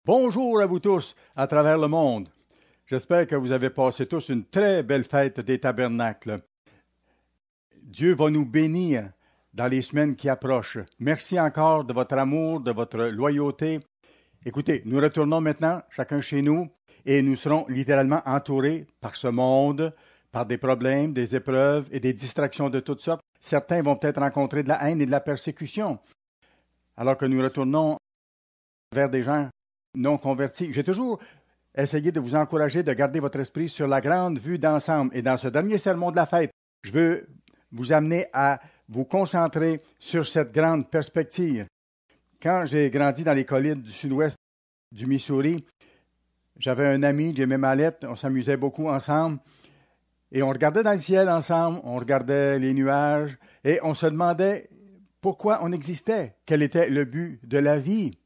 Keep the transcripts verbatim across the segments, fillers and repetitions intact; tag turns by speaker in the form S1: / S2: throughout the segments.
S1: Bonjour à vous tous à travers le monde. J'espère que vous avez passé tous une très belle fête des tabernacles. Dieu va nous bénir dans les semaines qui approchent. Merci encore de votre amour, de votre loyauté. Écoutez, nous retournons maintenant chacun chez nous et nous serons littéralement entourés par ce monde, par des problèmes, des épreuves et des distractions de toutes sortes. Certains vont peut-être rencontrer de la haine et de la persécution, alors que nous retournons vers des gens non convertis. J'ai toujours essayé de vous encourager de garder votre esprit sur la grande vue d'ensemble. Et dans ce dernier sermon de la fête, je veux vous amener à vous concentrer sur cette grande perspective. Quand j'ai grandi dans les collines du sud-ouest du Missouri, j'avais un ami, Jimmy Mallette, on s'amusait beaucoup ensemble. Et on regardait dans le ciel ensemble, on regardait les nuages, et on se demandait pourquoi on existait, quel était le but de la vie.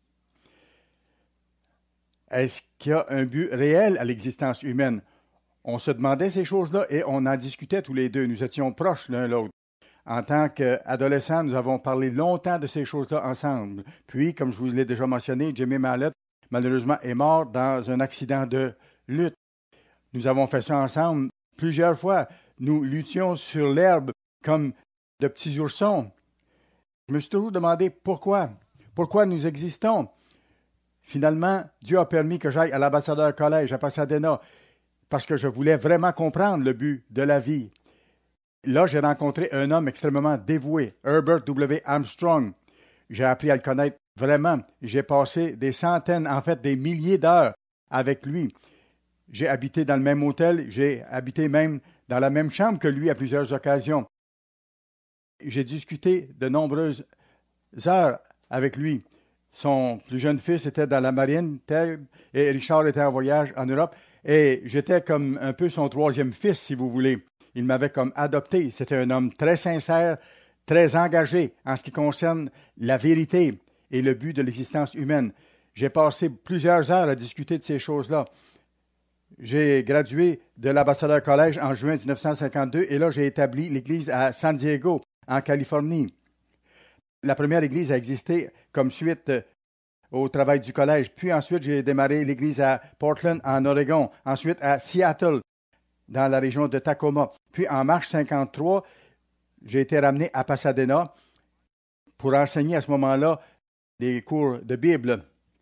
S1: Est-ce qu'il y a un but réel à l'existence humaine? On se demandait ces choses-là et on en discutait tous les deux. Nous étions proches l'un l'autre. En tant qu'adolescents, nous avons parlé longtemps de ces choses-là ensemble. Puis, comme je vous l'ai déjà mentionné, Jimmy Mallette, malheureusement, est mort dans un accident de lutte. Nous avons fait ça ensemble plusieurs fois. Nous luttions sur l'herbe comme de petits oursons. Je me suis toujours demandé pourquoi. Pourquoi nous existons? Finalement, Dieu a permis que j'aille à l'ambassadeur collège à Pasadena parce que je voulais vraiment comprendre le but de la vie. Là, j'ai rencontré un homme extrêmement dévoué, Herbert W. Armstrong. J'ai appris à le connaître vraiment. J'ai passé des centaines, en fait des milliers d'heures avec lui. J'ai habité dans le même hôtel, j'ai habité même dans la même chambre que lui à plusieurs occasions. J'ai discuté de nombreuses heures avec lui. Son plus jeune fils était dans la marine, Ted, et Richard était en voyage en Europe. Et j'étais comme un peu son troisième fils, si vous voulez. Il m'avait comme adopté. C'était un homme très sincère, très engagé en ce qui concerne la vérité et le but de l'existence humaine. J'ai passé plusieurs heures à discuter de ces choses-là. J'ai gradué de l'ambassadeur collège en juin dix-neuf cent cinquante-deux et là, j'ai établi l'église à San Diego, en Californie. La première église a existé comme suite au travail du collège. Puis ensuite, j'ai démarré l'église à Portland, en Oregon. Ensuite, à Seattle, dans la région de Tacoma. Puis en mars cinquante-trois, j'ai été ramené à Pasadena pour enseigner à ce moment-là des cours de Bible.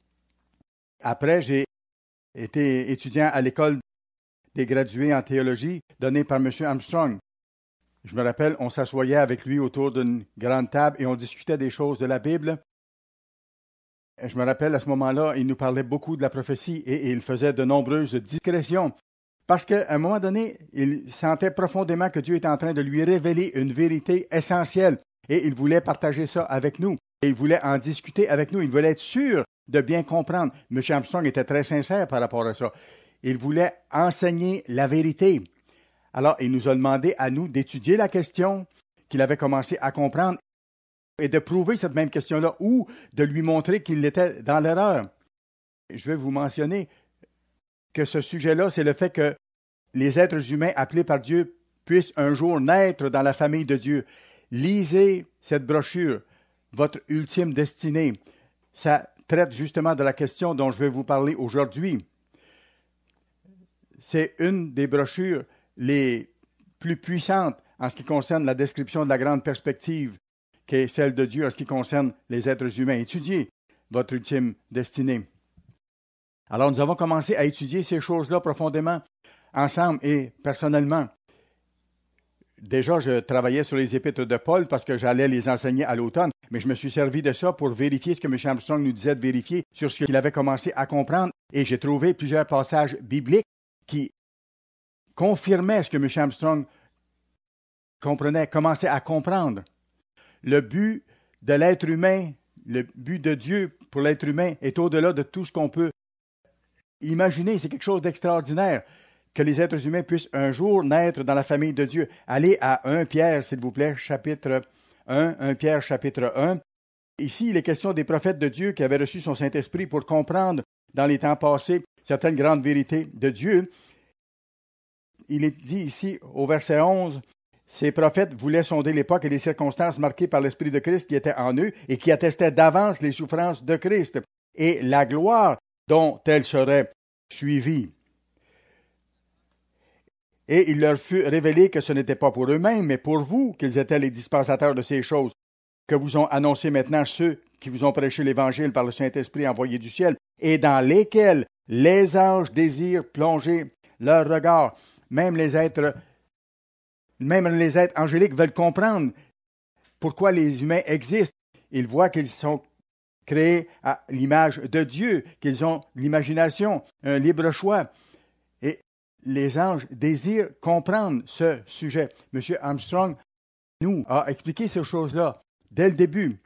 S1: Après, j'ai été étudiant à l'école des gradués en théologie donnée par M. Armstrong. Je me rappelle, on s'assoyait avec lui autour d'une grande table et on discutait des choses de la Bible. Je me rappelle, à ce moment-là, il nous parlait beaucoup de la prophétie et il faisait de nombreuses digressions. Parce qu'à un moment donné, il sentait profondément que Dieu était en train de lui révéler une vérité essentielle et il voulait partager ça avec nous. Et il voulait en discuter avec nous. Il voulait être sûr de bien comprendre. M. Armstrong était très sincère par rapport à ça. Il voulait enseigner la vérité. Alors, il nous a demandé à nous d'étudier la question qu'il avait commencé à comprendre et de prouver cette même question-là ou de lui montrer qu'il était dans l'erreur. Je vais vous mentionner que ce sujet-là, c'est le fait que les êtres humains appelés par Dieu puissent un jour naître dans la famille de Dieu. Lisez cette brochure, Votre ultime destinée. Ça traite justement de la question dont je vais vous parler aujourd'hui. C'est une des brochures les plus puissantes en ce qui concerne la description de la grande perspective qui est celle de Dieu en ce qui concerne les êtres humains. Étudiez votre ultime destinée. Alors, nous avons commencé à étudier ces choses-là profondément, ensemble et personnellement. Déjà, je travaillais sur les épîtres de Paul parce que j'allais les enseigner à l'automne, mais je me suis servi de ça pour vérifier ce que M. Armstrong nous disait de vérifier sur ce qu'il avait commencé à comprendre. Et j'ai trouvé plusieurs passages bibliques qui confirmait ce que M. Armstrong comprenait, commençait à comprendre. Le but de l'être humain, le but de Dieu pour l'être humain est au-delà de tout ce qu'on peut imaginer. C'est quelque chose d'extraordinaire que les êtres humains puissent un jour naître dans la famille de Dieu. Allez à Première Pierre, s'il vous plaît, chapitre un, Première Pierre, chapitre un. Ici, il est question des prophètes de Dieu qui avaient reçu son Saint-Esprit pour comprendre dans les temps passés certaines grandes vérités de Dieu. Il est dit ici au verset onze, « Ces prophètes voulaient sonder l'époque et les circonstances marquées par l'Esprit de Christ qui était en eux et qui attestaient d'avance les souffrances de Christ et la gloire dont elles seraient suivies. Et il leur fut révélé que ce n'était pas pour eux-mêmes, mais pour vous qu'ils étaient les dispensateurs de ces choses, que vous ont annoncé maintenant ceux qui vous ont prêché l'Évangile par le Saint-Esprit envoyé du ciel, et dans lesquels les anges désirent plonger leur regard. Même les êtres, même les êtres angéliques veulent comprendre pourquoi les humains existent. Ils voient qu'ils sont créés à l'image de Dieu, qu'ils ont l'imagination, un libre choix. Et les anges désirent comprendre ce sujet. M. Armstrong nous a expliqué ces choses-là dès le début.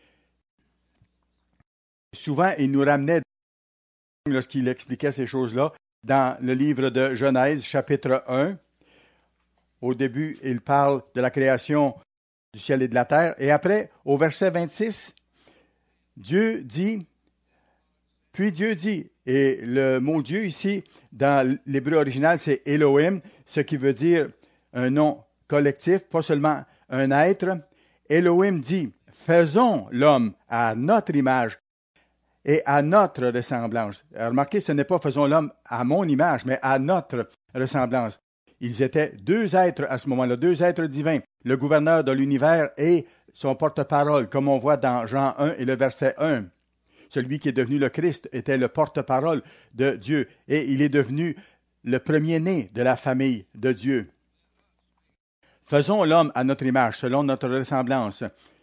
S1: Souvent, il nous ramenait, lorsqu'il expliquait ces choses-là, dans le livre de Genèse, chapitre un. Au début, il parle de la création du ciel et de la terre. Et après, au verset vingt-six, Dieu dit, puis Dieu dit, et le mot Dieu ici, dans l'hébreu original, c'est Elohim, ce qui veut dire un nom collectif, pas seulement un être. Elohim dit, faisons l'homme à notre image et à notre ressemblance. Remarquez, ce n'est pas faisons l'homme à mon image, mais à notre ressemblance. Ils étaient deux êtres à ce moment-là, deux êtres divins, le gouverneur de l'univers et son porte-parole, comme on voit dans Jean un et le verset un. Celui qui est devenu le Christ était le porte-parole de Dieu et il est devenu le premier-né de la famille de Dieu. Faisons l'homme à notre image, selon notre ressemblance.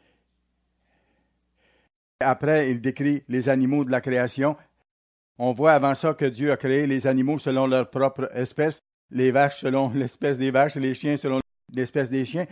S1: Après, il décrit les animaux de la création. On voit avant ça que Dieu a créé les animaux selon leur propre espèce, les vaches selon l'espèce des vaches et les chiens selon l'espèce des chiens.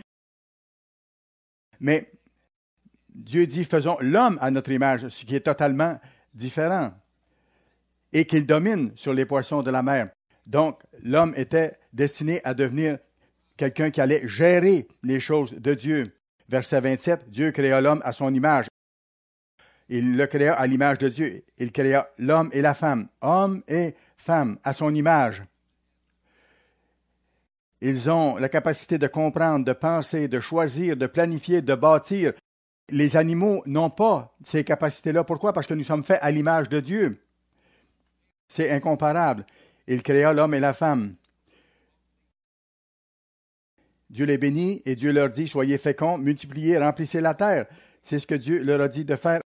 S1: Mais Dieu dit, faisons l'homme à notre image, ce qui est totalement différent, et qu'il domine sur les poissons de la mer. Donc, l'homme était destiné à devenir quelqu'un qui allait gérer les choses de Dieu. Verset vingt-sept, Dieu créa l'homme à son image. Il le créa à l'image de Dieu. Il créa l'homme et la femme, homme et femme, à son image. Ils ont la capacité de comprendre, de penser, de choisir, de planifier, de bâtir. Les animaux n'ont pas ces capacités-là. Pourquoi? Parce que nous sommes faits à l'image de Dieu. C'est incomparable. Il créa l'homme et la femme. Dieu les bénit et Dieu leur dit, soyez féconds, multipliez, remplissez la terre. C'est ce que Dieu leur a dit de faire.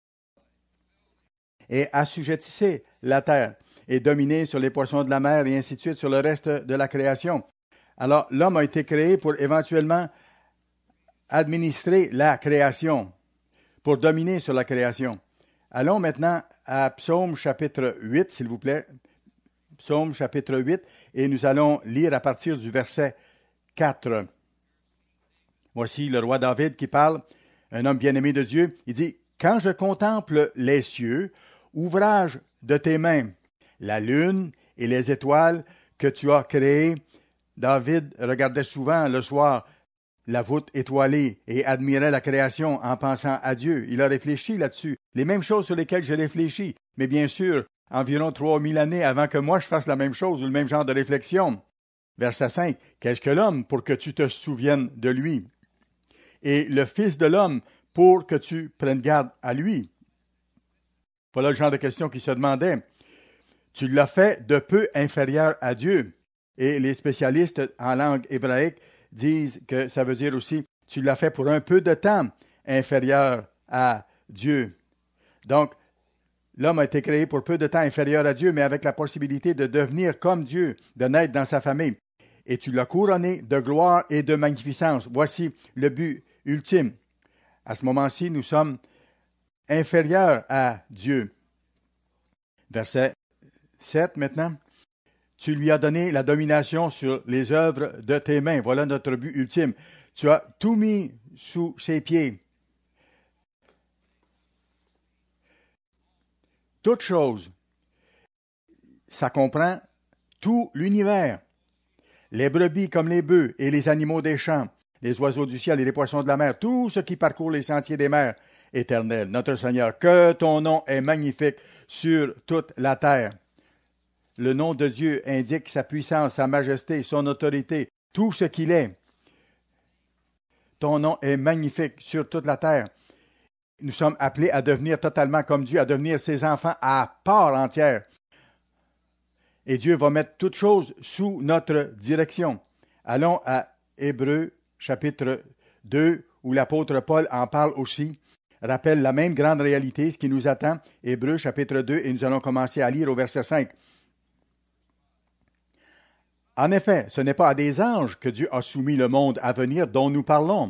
S1: Et assujettissez la terre et dominez sur les poissons de la mer et ainsi de suite sur le reste de la création. Alors, l'homme a été créé pour éventuellement administrer la création, pour dominer sur la création. Allons maintenant à Psaume chapitre huit, s'il vous plaît. Psaume chapitre huit, et nous allons lire à partir du verset quatre. Voici le roi David qui parle, un homme bien-aimé de Dieu. Il dit, « Quand je contemple les cieux, ouvrage de tes mains, la lune et les étoiles que tu as créées. » David regardait souvent le soir la voûte étoilée et admirait la création en pensant à Dieu. Il a réfléchi là-dessus. Les mêmes choses sur lesquelles j'ai réfléchi. Mais bien sûr, environ trois mille années avant que moi je fasse la même chose ou le même genre de réflexion. Verset cinq. Qu'est-ce que l'homme pour que tu te souviennes de lui? Et le Fils de l'homme pour que tu prennes garde à lui? Voilà le genre de question qui se demandait. Tu l'as fait de peu inférieur à Dieu. Et les spécialistes en langue hébraïque disent que ça veut dire aussi, tu l'as fait pour un peu de temps inférieur à Dieu. Donc, l'homme a été créé pour peu de temps inférieur à Dieu, mais avec la possibilité de devenir comme Dieu, de naître dans sa famille. Et tu l'as couronné de gloire et de magnificence. Voici le but ultime. À ce moment-ci, nous sommes inférieurs à Dieu. Verset sept maintenant. Tu lui as donné la domination sur les œuvres de tes mains. Voilà notre but ultime. Tu as tout mis sous ses pieds. Toute chose, ça comprend tout l'univers. Les brebis comme les bœufs et les animaux des champs, les oiseaux du ciel et les poissons de la mer, tout ce qui parcourt les sentiers des mers. Éternel, notre Seigneur, que ton nom est magnifique sur toute la terre. Le nom de Dieu indique sa puissance, sa majesté, son autorité, tout ce qu'il est. Ton nom est magnifique sur toute la terre. Nous sommes appelés à devenir totalement comme Dieu, à devenir ses enfants à part entière. Et Dieu va mettre toutes choses sous notre direction. Allons à Hébreux chapitre deux, où l'apôtre Paul en parle aussi, rappelle la même grande réalité, ce qui nous attend. Hébreux chapitre deux, et nous allons commencer à lire au verset cinq. En effet, ce n'est pas à des anges que Dieu a soumis le monde à venir dont nous parlons.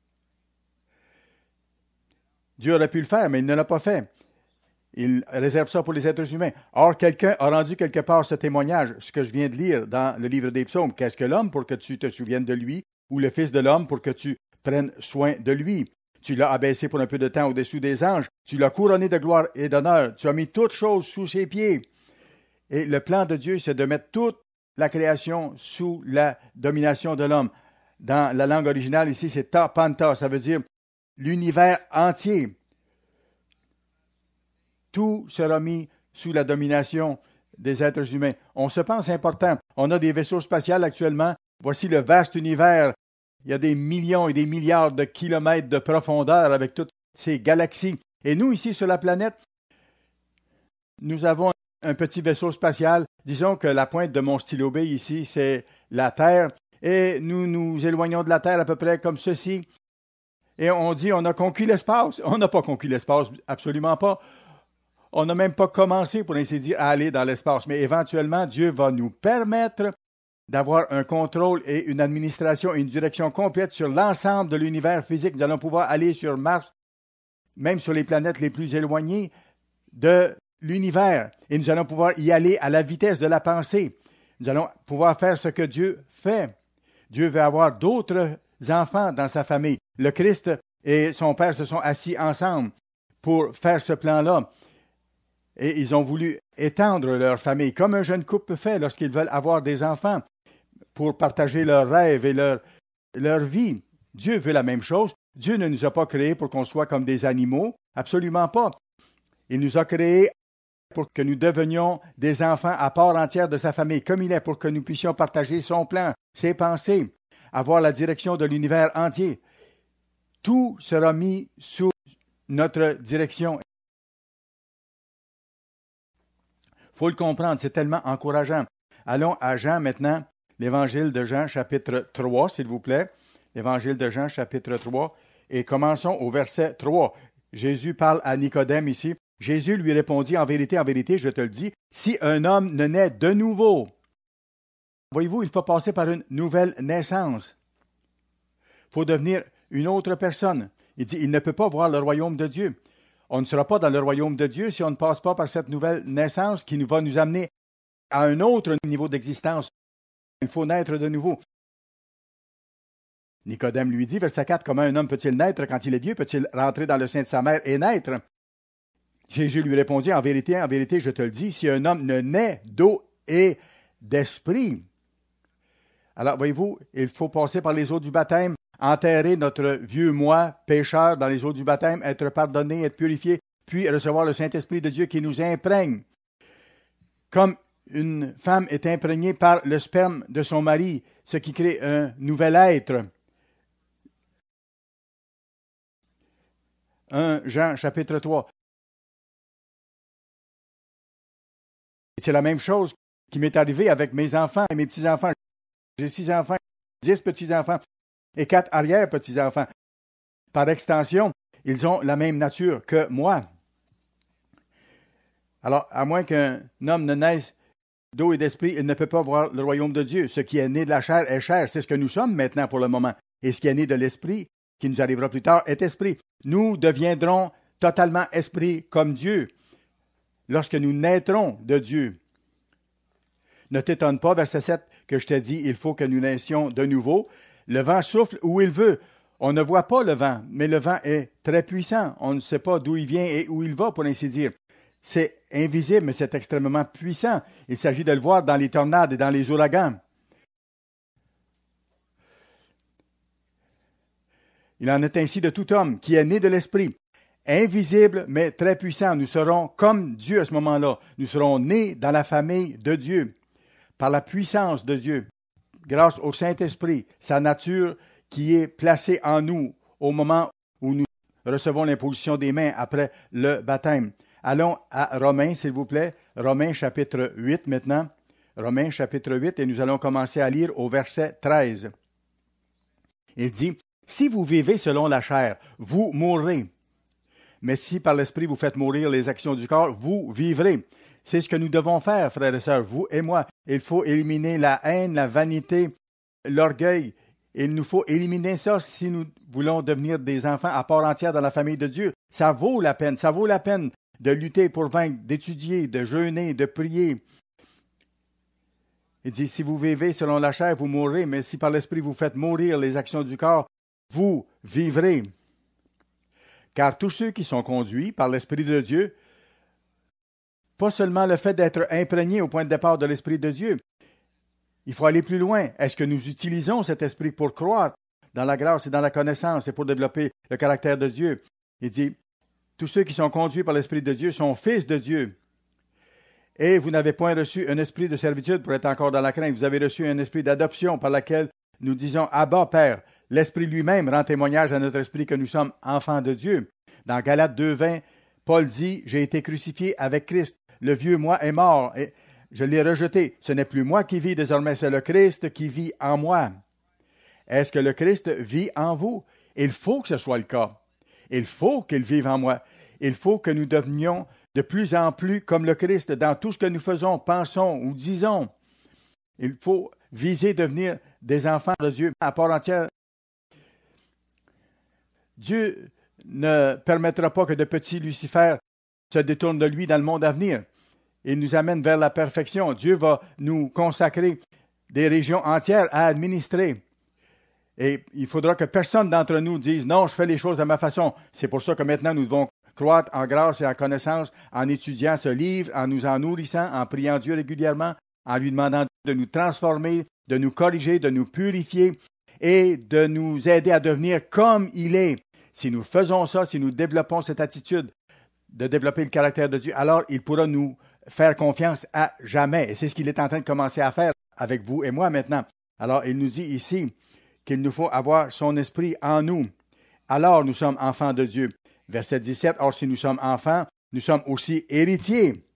S1: Dieu aurait pu le faire, mais il ne l'a pas fait. Il réserve ça pour les êtres humains. Or, quelqu'un a rendu quelque part ce témoignage, ce que je viens de lire dans le livre des psaumes. Qu'est-ce que l'homme pour que tu te souviennes de lui, ou le Fils de l'homme pour que tu prennes soin de lui? Tu l'as abaissé pour un peu de temps au-dessous des anges. Tu l'as couronné de gloire et d'honneur. Tu as mis toutes choses sous ses pieds. Et le plan de Dieu, c'est de mettre toute la création sous la domination de l'homme. Dans la langue originale, ici, c'est ta panta. Ça veut dire l'univers entier. Tout sera mis sous la domination des êtres humains. On se pense important. On a des vaisseaux spatials actuellement. Voici le vaste univers. Il y a des millions et des milliards de kilomètres de profondeur avec toutes ces galaxies. Et nous, ici sur la planète, nous avons un petit vaisseau spatial. Disons que la pointe de mon stylo B ici, c'est la Terre. Et nous nous éloignons de la Terre à peu près comme ceci. Et on dit on a conquis l'espace. On n'a pas conquis l'espace, absolument pas. On n'a même pas commencé, pour ainsi dire, à aller dans l'espace. Mais éventuellement, Dieu va nous permettre d'avoir un contrôle et une administration et une direction complète sur l'ensemble de l'univers physique. Nous allons pouvoir aller sur Mars, même sur les planètes les plus éloignées de l'univers. Et nous allons pouvoir y aller à la vitesse de la pensée. Nous allons pouvoir faire ce que Dieu fait. Dieu veut avoir d'autres enfants dans sa famille. Le Christ et son Père se sont assis ensemble pour faire ce plan-là. Et ils ont voulu étendre leur famille, comme un jeune couple fait lorsqu'ils veulent avoir des enfants, pour partager leurs rêves et leur, leur vie. Dieu veut la même chose. Dieu ne nous a pas créés pour qu'on soit comme des animaux, absolument pas. Il nous a créés pour que nous devenions des enfants à part entière de sa famille, comme il est, pour que nous puissions partager son plan, ses pensées, avoir la direction de l'univers entier. Tout sera mis sous notre direction. Il faut le comprendre, c'est tellement encourageant. Allons à Jean maintenant, l'évangile de Jean, chapitre trois, s'il vous plaît. L'évangile de Jean, chapitre trois. Et commençons au verset trois. Jésus parle à Nicodème ici. Jésus lui répondit, en vérité, en vérité, je te le dis, si un homme ne naît de nouveau, voyez-vous, il faut passer par une nouvelle naissance. Il faut devenir une autre personne. Il dit, il ne peut pas voir le royaume de Dieu. On ne sera pas dans le royaume de Dieu si on ne passe pas par cette nouvelle naissance qui nous va nous amener à un autre niveau d'existence. Il faut naître de nouveau. Nicodème lui dit, verset quatre, comment un homme peut-il naître quand il est vieux? Peut-il rentrer dans le sein de sa mère et naître? Jésus lui répondit, en vérité, en vérité, je te le dis, si un homme ne naît d'eau et d'esprit. Alors, voyez-vous, il faut passer par les eaux du baptême, enterrer notre vieux moi, pécheur, dans les eaux du baptême, être pardonné, être purifié, puis recevoir le Saint-Esprit de Dieu qui nous imprègne. Comme une femme est imprégnée par le sperme de son mari, ce qui crée un nouvel être. un Jean, chapitre trois. C'est la même chose qui m'est arrivée avec mes enfants et mes petits-enfants. J'ai six enfants, dix petits-enfants et quatre arrière-petits-enfants. Par extension, ils ont la même nature que moi. Alors, à moins qu'un homme ne naisse d'eau et d'esprit, il ne peut pas voir le royaume de Dieu. Ce qui est né de la chair est chair. C'est ce que nous sommes maintenant pour le moment. Et ce qui est né de l'esprit, qui nous arrivera plus tard, est esprit. Nous deviendrons totalement esprit comme Dieu lorsque nous naîtrons de Dieu. Ne t'étonne pas, verset sept, que je t'ai dit, il faut que nous naissions de nouveau. Le vent souffle où il veut. On ne voit pas le vent, mais le vent est très puissant. On ne sait pas d'où il vient et où il va, pour ainsi dire. C'est invisible, mais c'est extrêmement puissant. Il s'agit de le voir dans les tornades et dans les ouragans. Il en est ainsi de tout homme qui est né de l'esprit. Invisible, mais très puissant. Nous serons comme Dieu à ce moment-là. Nous serons nés dans la famille de Dieu, par la puissance de Dieu, grâce au Saint-Esprit, sa nature qui est placée en nous au moment où nous recevons l'imposition des mains après le baptême. Allons à Romains, s'il vous plaît. Romains chapitre huit maintenant. Romains chapitre huit, et nous allons commencer à lire au verset treize. Il dit, « Si vous vivez selon la chair, vous mourrez. Mais si par l'Esprit vous faites mourir les actions du corps, vous vivrez. » C'est ce que nous devons faire, frères et sœurs, vous et moi. Il faut éliminer la haine, la vanité, l'orgueil. Il nous faut éliminer ça si nous voulons devenir des enfants à part entière dans la famille de Dieu. Ça vaut la peine, ça vaut la peine de lutter pour vaincre, d'étudier, de jeûner, de prier. Il dit, si vous vivez selon la chair, vous mourrez, mais si par l'Esprit vous faites mourir les actions du corps, vous vivrez. Car tous ceux qui sont conduits par l'Esprit de Dieu, pas seulement le fait d'être imprégné au point de départ de l'Esprit de Dieu, il faut aller plus loin. Est-ce que nous utilisons cet esprit pour croître dans la grâce et dans la connaissance et pour développer le caractère de Dieu? Il dit, tous ceux qui sont conduits par l'Esprit de Dieu sont fils de Dieu. Et vous n'avez point reçu un esprit de servitude pour être encore dans la crainte. Vous avez reçu un esprit d'adoption par lequel nous disons, Abba, Père. L'Esprit lui-même rend témoignage à notre esprit que nous sommes enfants de Dieu. Dans Galates deux vingt, Paul dit, j'ai été crucifié avec Christ. Le vieux moi est mort. Et je l'ai rejeté. Ce n'est plus moi qui vis désormais, c'est le Christ qui vit en moi. Est-ce que le Christ vit en vous? Il faut que ce soit le cas. Il faut qu'il vive en moi. Il faut que nous devenions de plus en plus comme le Christ dans tout ce que nous faisons, pensons ou disons. Il faut viser devenir des enfants de Dieu à part entière. Dieu ne permettra pas que de petits Lucifer se détournent de lui dans le monde à venir. Il nous amène vers la perfection. Dieu va nous consacrer des régions entières à administrer. Et il faudra que personne d'entre nous dise « Non, je fais les choses à ma façon ». C'est pour ça que maintenant nous devons croître en grâce et en connaissance en étudiant ce livre, en nous en nourrissant, en priant Dieu régulièrement, en lui demandant de nous transformer, de nous corriger, de nous purifier et de nous aider à devenir comme il est. Si nous faisons ça, si nous développons cette attitude de développer le caractère de Dieu, alors il pourra nous faire confiance à jamais. Et c'est ce qu'il est en train de commencer à faire avec vous et moi maintenant. Alors, il nous dit ici qu'il nous faut avoir son esprit en nous. Alors, nous sommes enfants de Dieu. Verset dix-sept, « Or, si nous sommes enfants, nous sommes aussi héritiers.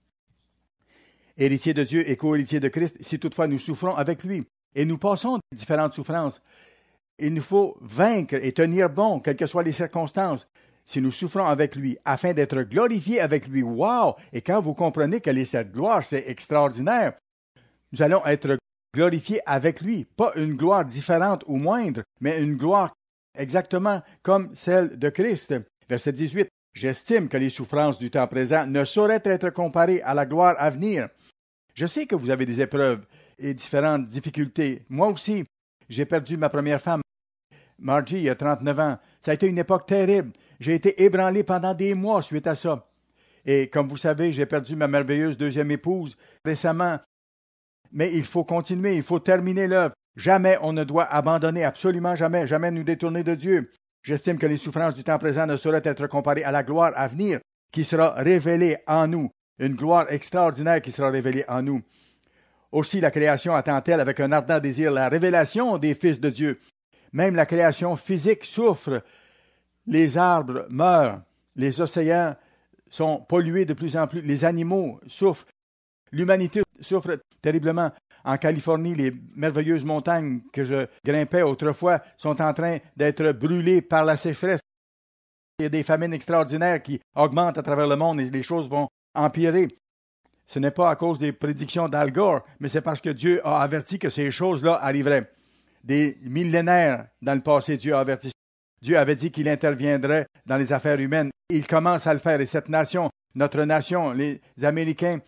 S1: Héritiers de Dieu et co-héritiers de Christ, si toutefois nous souffrons avec lui. Et nous passons différentes souffrances. Il nous faut vaincre et tenir bon, quelles que soient les circonstances, si nous souffrons avec lui, afin d'être glorifiés avec lui. Wow! Et quand vous comprenez quelle est cette gloire, c'est extraordinaire. Nous allons être glorifiés avec lui. Pas une gloire différente ou moindre, mais une gloire exactement comme celle de Christ. Verset dix-huit. « J'estime que les souffrances du temps présent ne sauraient être comparées à la gloire à venir. » Je sais que vous avez des épreuves et différentes difficultés. Moi aussi, j'ai perdu ma première femme, Margie, il y a trente-neuf ans. Ça a été une époque terrible. J'ai été ébranlé pendant des mois suite à ça. Et comme vous savez, j'ai perdu ma merveilleuse deuxième épouse récemment. Mais il faut continuer, il faut terminer l'œuvre. Jamais on ne doit abandonner, absolument jamais, jamais nous détourner de Dieu. J'estime que les souffrances du temps présent ne sauraient être comparées à la gloire à venir qui sera révélée en nous. Une gloire extraordinaire qui sera révélée en nous. Aussi, la création attend-elle avec un ardent désir la révélation des fils de Dieu. Même la création physique souffre. Les arbres meurent. Les océans sont pollués de plus en plus. Les animaux souffrent. L'humanité souffre terriblement. En Californie, les merveilleuses montagnes que je grimpais autrefois sont en train d'être brûlées par la sécheresse. Il y a des famines extraordinaires qui augmentent à travers le monde et les choses vont empirer. Ce n'est pas à cause des prédictions d'Al Gore, mais c'est parce que Dieu a averti que ces choses-là arriveraient. Des millénaires dans le passé, Dieu a averti. Dieu avait dit qu'il interviendrait dans les affaires humaines. Il commence à le faire et cette nation, notre nation, les Américains,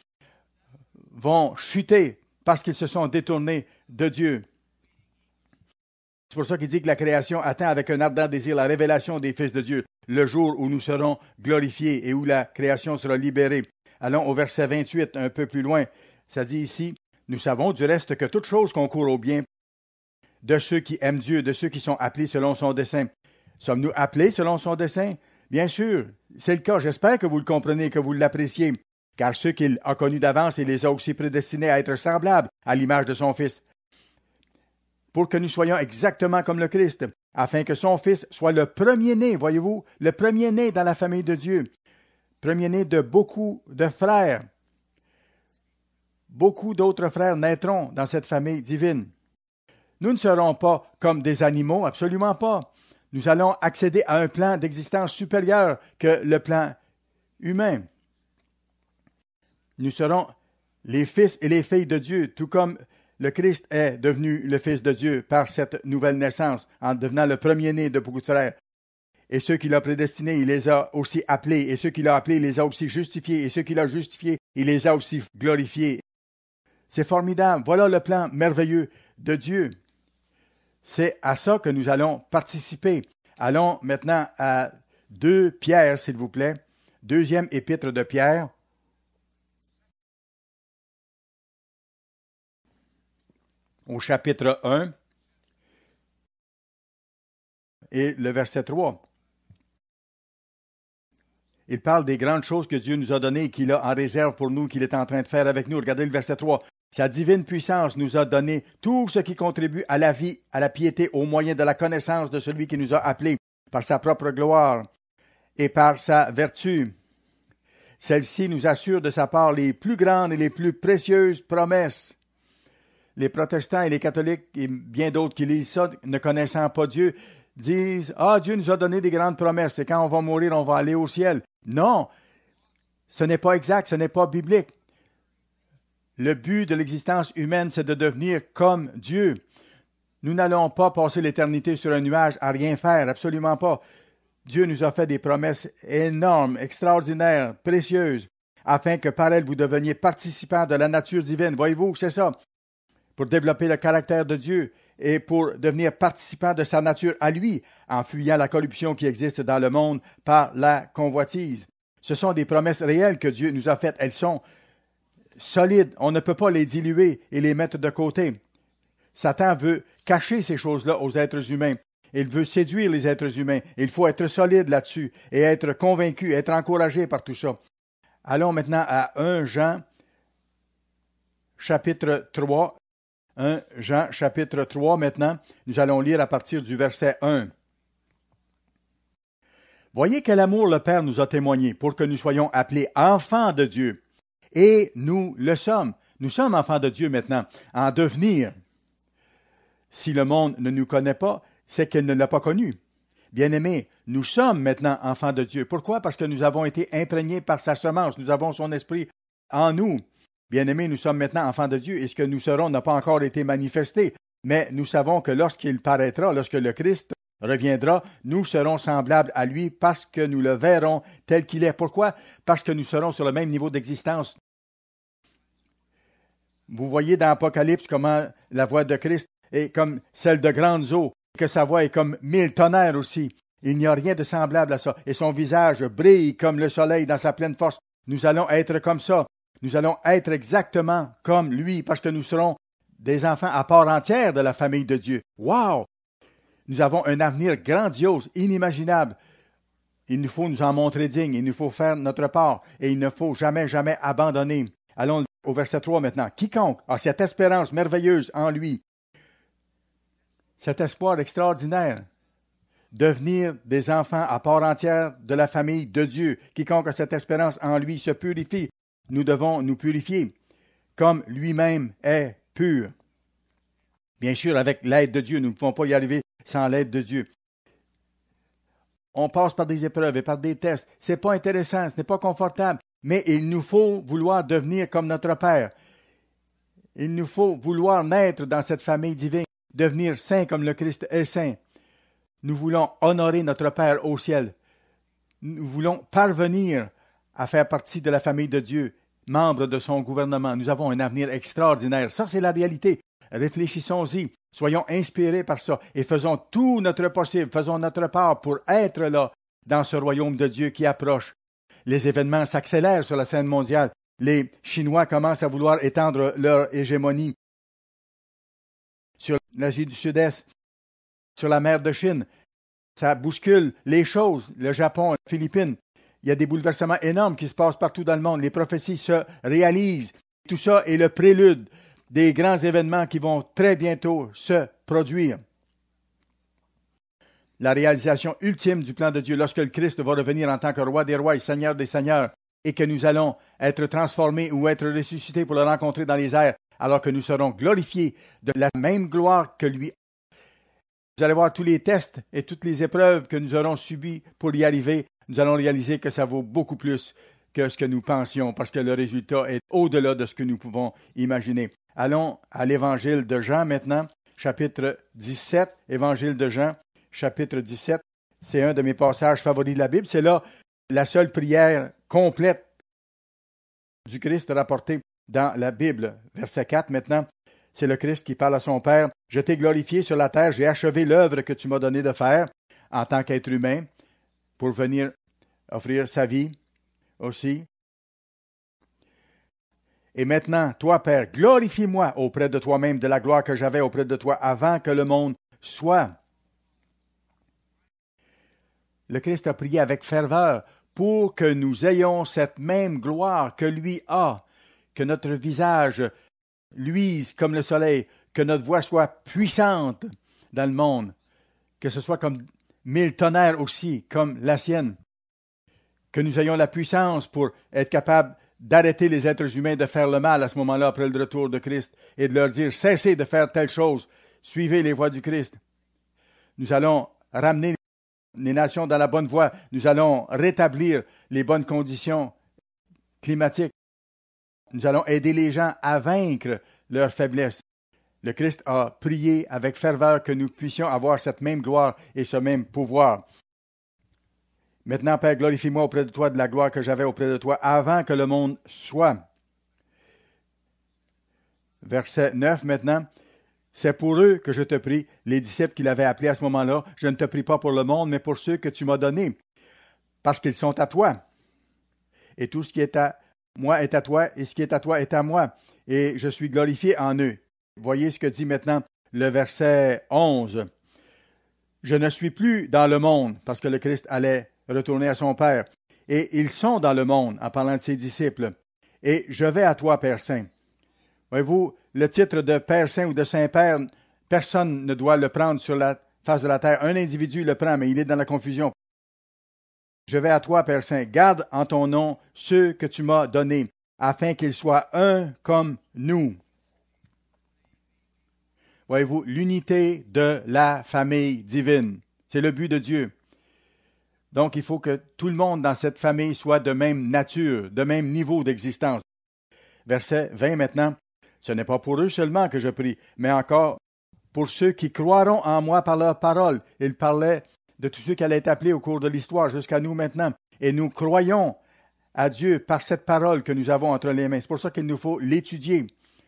S1: vont chuter parce qu'ils se sont détournés de Dieu. C'est pour ça qu'il dit que la création attend avec un ardent désir la révélation des fils de Dieu, le jour où nous serons glorifiés et où la création sera libérée. Allons au verset vingt-huit, un peu plus loin. Ça dit ici, « Nous savons du reste que toute chose concourt au bien de ceux qui aiment Dieu, de ceux qui sont appelés selon son dessein. » Sommes-nous appelés selon son dessein? Bien sûr, c'est le cas. J'espère que vous le comprenez et que vous l'appréciez. Car ceux qu'il a connus d'avance, il les a aussi prédestinés à être semblables à l'image de son Fils, pour que nous soyons exactement comme le Christ. afin que son fils soit le premier-né, voyez-vous, le premier-né dans la famille de Dieu, premier-né de beaucoup de frères. Beaucoup d'autres frères naîtront dans cette famille divine. Nous ne serons pas comme des animaux, absolument pas. Nous allons accéder à un plan d'existence supérieur que le plan humain. Nous serons les fils et les filles de Dieu, tout comme le Christ est devenu le Fils de Dieu par cette nouvelle naissance, en devenant le premier-né de beaucoup de frères. Et ceux qu'il a prédestinés, il les a aussi appelés, et ceux qu'il a appelés, il les a aussi justifiés, et ceux qu'il a justifiés, il les a aussi glorifiés. C'est formidable. Voilà le plan merveilleux de Dieu. C'est à ça que nous allons participer. Allons maintenant à deux Pierre, s'il vous plaît. Deuxième épître de Pierre. Au chapitre un et le verset trois. Il parle des grandes choses que Dieu nous a données et qu'il a en réserve pour nous, qu'il est en train de faire avec nous. Regardez le verset trois. Sa divine puissance nous a donné tout ce qui contribue à la vie, à la piété, au moyen de la connaissance de celui qui nous a appelés par sa propre gloire et par sa vertu. Celle-ci nous assure de sa part les plus grandes et les plus précieuses promesses. Les protestants et les catholiques et bien d'autres qui lisent ça, ne connaissant pas Dieu, disent « Ah, Dieu nous a donné des grandes promesses, et quand on va mourir, on va aller au ciel. » Non, ce n'est pas exact, ce n'est pas biblique. Le but de l'existence humaine, c'est de devenir comme Dieu. Nous n'allons pas passer l'éternité sur un nuage à rien faire, absolument pas. Dieu nous a fait des promesses énormes, extraordinaires, précieuses, afin que par elles vous deveniez participants de la nature divine. Voyez-vous, c'est ça. Pour développer le caractère de Dieu et pour devenir participant de sa nature à lui, en fuyant la corruption qui existe dans le monde par la convoitise. Ce sont des promesses réelles que Dieu nous a faites. Elles sont solides. On ne peut pas les diluer et les mettre de côté. Satan veut cacher ces choses-là aux êtres humains. Il veut séduire les êtres humains. Il faut être solide là-dessus et être convaincu, être encouragé par tout ça. Allons maintenant à premier Jean, chapitre trois. premier Jean, chapitre trois, maintenant. Nous allons lire à partir du verset un. Voyez quel amour le Père nous a témoigné pour que nous soyons appelés enfants de Dieu. Et nous le sommes. Nous sommes enfants de Dieu maintenant, en devenir. Si le monde ne nous connaît pas, c'est qu'il ne l'a pas connu. Bien-aimés, nous sommes maintenant enfants de Dieu. Pourquoi? Parce que nous avons été imprégnés par sa semence. Nous avons son esprit en nous. Bien-aimés, nous sommes maintenant enfants de Dieu et ce que nous serons n'a pas encore été manifesté. Mais nous savons que lorsqu'il paraîtra, lorsque le Christ reviendra, nous serons semblables à lui parce que nous le verrons tel qu'il est. Pourquoi? Parce que nous serons sur le même niveau d'existence. Vous voyez dans Apocalypse comment la voix de Christ est comme celle de grandes eaux, que sa voix est comme mille tonnerres aussi. Il n'y a rien de semblable à ça. Et son visage brille comme le soleil dans sa pleine force. Nous allons être comme ça. Nous allons être exactement comme lui parce que nous serons des enfants à part entière de la famille de Dieu. Wow! Nous avons un avenir grandiose, inimaginable. Il nous faut nous en montrer dignes, il nous faut faire notre part et il ne faut jamais, jamais abandonner. Allons au verset trois maintenant. Quiconque a cette espérance merveilleuse en lui, cet espoir extraordinaire, devenir des enfants à part entière de la famille de Dieu. Quiconque a cette espérance en lui se purifie. Nous devons nous purifier comme lui-même est pur. Bien sûr, avec l'aide de Dieu, nous ne pouvons pas y arriver sans l'aide de Dieu. On passe par des épreuves et par des tests. Ce n'est pas intéressant, ce n'est pas confortable, mais il nous faut vouloir devenir comme notre Père. Il nous faut vouloir naître dans cette famille divine, devenir saint comme le Christ est saint. Nous voulons honorer notre Père au ciel. Nous voulons parvenir à faire partie de la famille de Dieu, membre de son gouvernement. Nous avons un avenir extraordinaire. Ça, c'est la réalité. Réfléchissons-y, soyons inspirés par ça et faisons tout notre possible, faisons notre part pour être là dans ce royaume de Dieu qui approche. Les événements s'accélèrent sur la scène mondiale. Les Chinois commencent à vouloir étendre leur hégémonie sur l'Asie du Sud-Est, sur la mer de Chine. Ça bouscule les choses. Le Japon, les Philippines. Il y a des bouleversements énormes qui se passent partout dans le monde. Les prophéties se réalisent. Tout ça est le prélude des grands événements qui vont très bientôt se produire. la réalisation ultime du plan de Dieu lorsque le Christ va revenir en tant que roi des rois et seigneur des seigneurs et que nous allons être transformés ou être ressuscités pour le rencontrer dans les airs alors que nous serons glorifiés de la même gloire que lui. Vous allez voir tous les tests et toutes les épreuves que nous aurons subies pour y arriver. Nous allons réaliser que ça vaut beaucoup plus que ce que nous pensions parce que le résultat est au-delà de ce que nous pouvons imaginer. Allons à l'Évangile de Jean maintenant, chapitre dix-sept, Évangile de Jean, chapitre dix-sept. C'est un de mes passages favoris de la Bible. C'est là la seule prière complète du Christ rapportée dans la Bible. Verset quatre maintenant. C'est le Christ qui parle à son Père. « Je t'ai glorifié sur la terre, j'ai achevé l'œuvre que tu m'as donné de faire en tant qu'être humain pour venir offrir sa vie aussi. Et maintenant, toi, Père, glorifie-moi auprès de toi-même de la gloire que j'avais auprès de toi avant que le monde soit. » Le Christ a prié avec ferveur pour que nous ayons cette même gloire que lui a, que notre visage luise comme le soleil, que notre voix soit puissante dans le monde, que ce soit comme mille tonnerres aussi, comme la sienne, que nous ayons la puissance pour être capables d'arrêter les êtres humains de faire le mal à ce moment-là après le retour de Christ et de leur dire « Cessez de faire telle chose, suivez les voies du Christ. » Nous allons ramener les nations dans la bonne voie, nous allons rétablir les bonnes conditions climatiques. Nous allons aider les gens à vaincre leurs faiblesses. Le Christ a prié avec ferveur que nous puissions avoir cette même gloire et ce même pouvoir. Maintenant, Père, glorifie-moi auprès de toi de la gloire que j'avais auprès de toi avant que le monde soit. Verset neuf maintenant. C'est pour eux que je te prie, les disciples qu'il avait appelés à ce moment-là. Je ne te prie pas pour le monde, mais pour ceux que tu m'as donnés, parce qu'ils sont à toi. Et tout ce qui est à moi est à toi, et ce qui est à toi est à moi. Et je suis glorifié en eux. Voyez ce que dit maintenant le verset onze. Je ne suis plus dans le monde, parce que le Christ allait retourner à son Père. Et ils sont dans le monde, en parlant de ses disciples. Et je vais à toi, Père Saint. Voyez-vous, le titre de Père Saint ou de Saint-Père, personne ne doit le prendre sur la face de la terre. Un individu le prend, mais il est dans la confusion. Je vais à toi, Père Saint, garde en ton nom ceux que tu m'as donnés, afin qu'ils soient un comme nous. Voyez-vous, l'unité de la famille divine. C'est le but de Dieu. Donc, il faut que tout le monde dans cette famille soit de même nature, de même niveau d'existence. Verset vingt maintenant. Ce n'est pas pour eux seulement que je prie, mais encore pour ceux qui croiront en moi par leur parole. Il parlait de tous ceux qui allaient être appelés au cours de l'histoire jusqu'à nous maintenant. Et nous croyons à Dieu par cette parole que nous avons entre les mains. C'est pour ça qu'il nous faut l'étudier.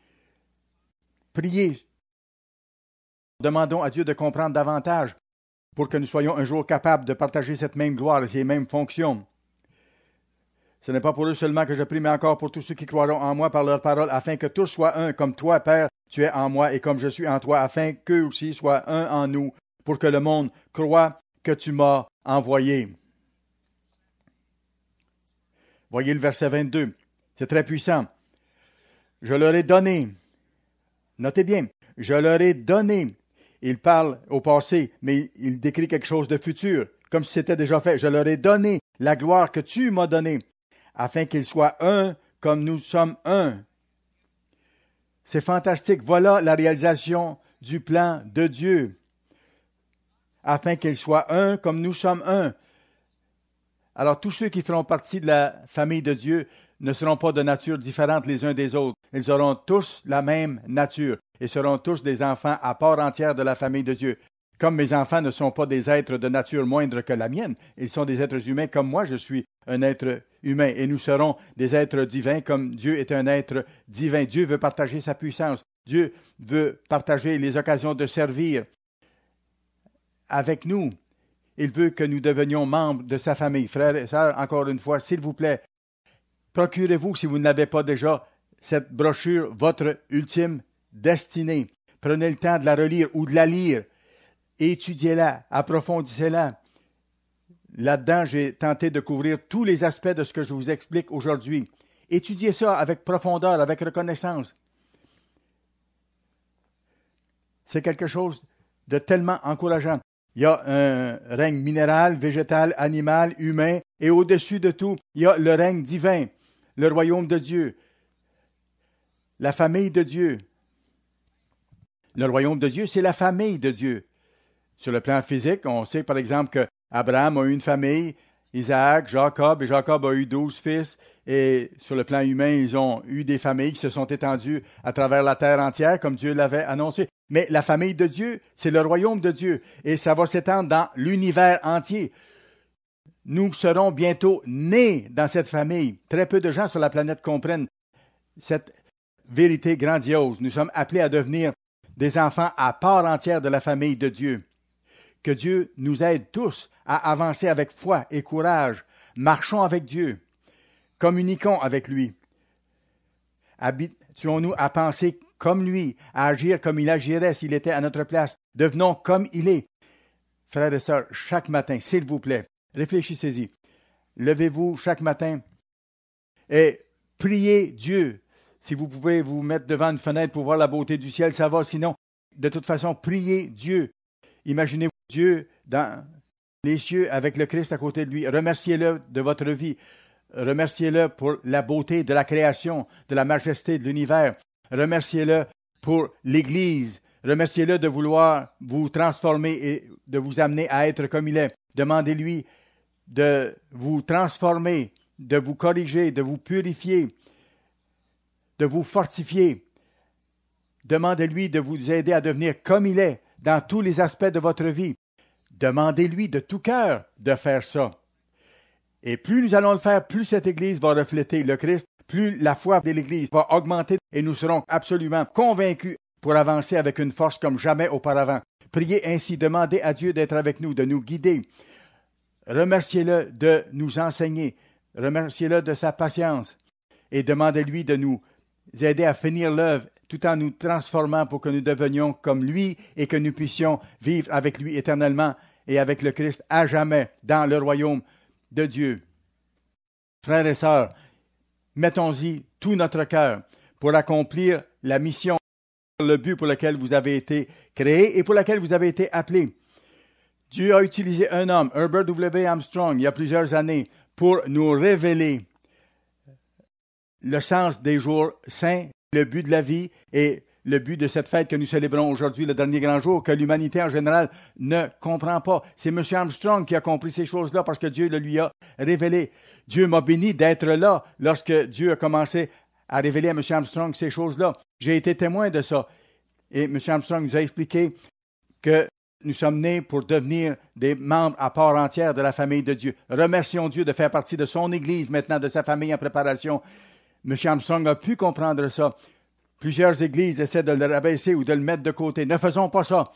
S1: Prier. Demandons à Dieu de comprendre davantage pour que nous soyons un jour capables de partager cette même gloire et ces mêmes fonctions. Ce n'est pas pour eux seulement que je prie, mais encore pour tous ceux qui croiront en moi par leur parole, afin que tous soient un, comme toi, Père, tu es en moi, et comme je suis en toi, afin qu'eux aussi soient un en nous, pour que le monde croie que tu m'as envoyé. Voyez le verset vingt-deux. C'est très puissant. Je leur ai donné. Notez bien. Je leur ai donné. Il parle au passé, mais il décrit quelque chose de futur, comme si c'était déjà fait. Je leur ai donné la gloire que tu m'as donnée, afin qu'ils soient un comme nous sommes un. C'est fantastique. Voilà la réalisation du plan de Dieu. Afin qu'ils soient un comme nous sommes un. Alors, tous ceux qui feront partie de la famille de Dieu ne seront pas de nature différente les uns des autres. Ils auront tous la même nature et seront tous des enfants à part entière de la famille de Dieu. Comme mes enfants ne sont pas des êtres de nature moindre que la mienne, ils sont des êtres humains comme moi, je suis un être humain. Et nous serons des êtres divins comme Dieu est un être divin. Dieu veut partager sa puissance. Dieu veut partager les occasions de servir avec nous. Il veut que nous devenions membres de sa famille. Frères et sœurs, encore une fois, s'il vous plaît, procurez-vous, si vous ne l'avez pas déjà, cette brochure, votre ultime destinée. Prenez le temps de la relire ou de la lire. Étudiez-la, approfondissez-la. Là-dedans, j'ai tenté de couvrir tous les aspects de ce que je vous explique aujourd'hui. Étudiez ça avec profondeur, avec reconnaissance. C'est quelque chose de tellement encourageant. Il y a un règne minéral, végétal, animal, humain, et au-dessus de tout, il y a le règne divin, le royaume de Dieu, la famille de Dieu. Le royaume de Dieu, c'est la famille de Dieu. Sur le plan physique, on sait par exemple qu'Abraham a eu une famille, Isaac, Jacob, et Jacob a eu douze fils, et sur le plan humain, ils ont eu des familles qui se sont étendues à travers la terre entière, comme Dieu l'avait annoncé. Mais la famille de Dieu, c'est le royaume de Dieu, et ça va s'étendre dans l'univers entier. Nous serons bientôt nés dans cette famille. Très peu de gens sur la planète comprennent cette vérité grandiose. Nous sommes appelés à devenir des enfants à part entière de la famille de Dieu. Que Dieu nous aide tous à avancer avec foi et courage. Marchons avec Dieu. Communiquons avec lui. Habituons-nous à penser comme lui, à agir comme il agirait s'il était à notre place. Devenons comme il est. Frères et sœurs, chaque matin, s'il vous plaît, réfléchissez-y. Levez-vous chaque matin et priez Dieu. Si vous pouvez vous mettre devant une fenêtre pour voir la beauté du ciel, ça va. Sinon, de toute façon, priez Dieu. Imaginez-vous Dieu dans les cieux avec le Christ à côté de lui. Remerciez-le de votre vie. Remerciez-le pour la beauté de la création, de la majesté de l'univers. Remerciez-le pour l'Église. Remerciez-le de vouloir vous transformer et de vous amener à être comme il est. Demandez-lui de vous transformer, de vous corriger, de vous purifier, de vous fortifier. Demandez-lui de vous aider à devenir comme il est dans tous les aspects de votre vie. Demandez-lui de tout cœur de faire ça. Et plus nous allons le faire, plus cette Église va refléter le Christ, plus la foi de l'Église va augmenter et nous serons absolument convaincus pour avancer avec une force comme jamais auparavant. Priez ainsi, demandez à Dieu d'être avec nous, de nous guider. Remerciez-le de nous enseigner. Remerciez-le de sa patience. Et demandez-lui de nous aider à finir l'œuvre tout en nous transformant pour que nous devenions comme lui et que nous puissions vivre avec lui éternellement et avec le Christ à jamais dans le royaume de Dieu. Frères et sœurs, mettons-y tout notre cœur pour accomplir la mission, le but pour lequel vous avez été créés et pour lequel vous avez été appelés. Dieu a utilisé un homme, Herbert W. Armstrong, il y a plusieurs années, pour nous révéler le sens des jours saints, le but de la vie et le but de cette fête que nous célébrons aujourd'hui, le dernier grand jour, que l'humanité en général ne comprend pas. C'est M. Armstrong qui a compris ces choses-là parce que Dieu le lui a révélé. Dieu m'a béni d'être là lorsque Dieu a commencé à révéler à M. Armstrong ces choses-là. J'ai été témoin de ça. Et M. Armstrong nous a expliqué que nous sommes nés pour devenir des membres à part entière de la famille de Dieu. Remercions Dieu de faire partie de son Église maintenant, de sa famille en préparation. M. Armstrong a pu comprendre ça. Plusieurs églises essaient de le rabaisser ou de le mettre de côté. Ne faisons pas ça.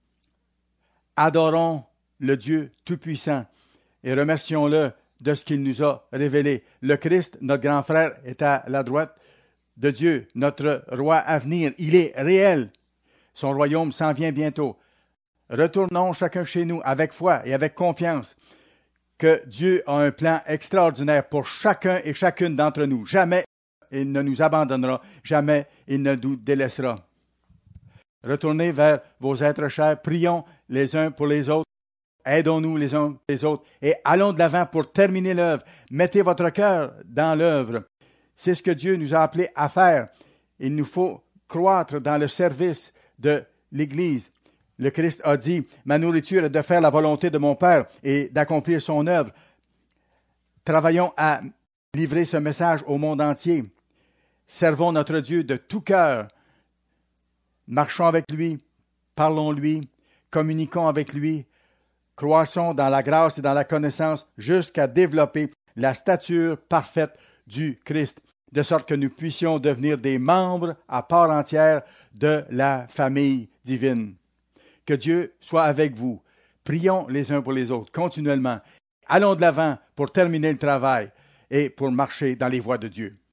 S1: Adorons le Dieu Tout-Puissant et remercions-le de ce qu'il nous a révélé. Le Christ, notre grand frère, est à la droite de Dieu, notre roi à venir. Il est réel. Son royaume s'en vient bientôt. Retournons chacun chez nous avec foi et avec confiance que Dieu a un plan extraordinaire pour chacun et chacune d'entre nous. Jamais il ne nous abandonnera, jamais il ne nous délaissera. Retournez vers vos êtres chers, prions les uns pour les autres, aidons-nous les uns les autres et allons de l'avant pour terminer l'œuvre. Mettez votre cœur dans l'œuvre. C'est ce que Dieu nous a appelés à faire. Il nous faut croître dans le service de l'Église. Le Christ a dit, ma nourriture est de faire la volonté de mon Père et d'accomplir son œuvre. Travaillons à livrer ce message au monde entier. Servons notre Dieu de tout cœur. Marchons avec lui, parlons-lui, communiquons avec lui, croissons dans la grâce et dans la connaissance jusqu'à développer la stature parfaite du Christ, de sorte que nous puissions devenir des membres à part entière de la famille divine. Que Dieu soit avec vous. Prions les uns pour les autres continuellement. Allons de l'avant pour terminer le travail et pour marcher dans les voies de Dieu.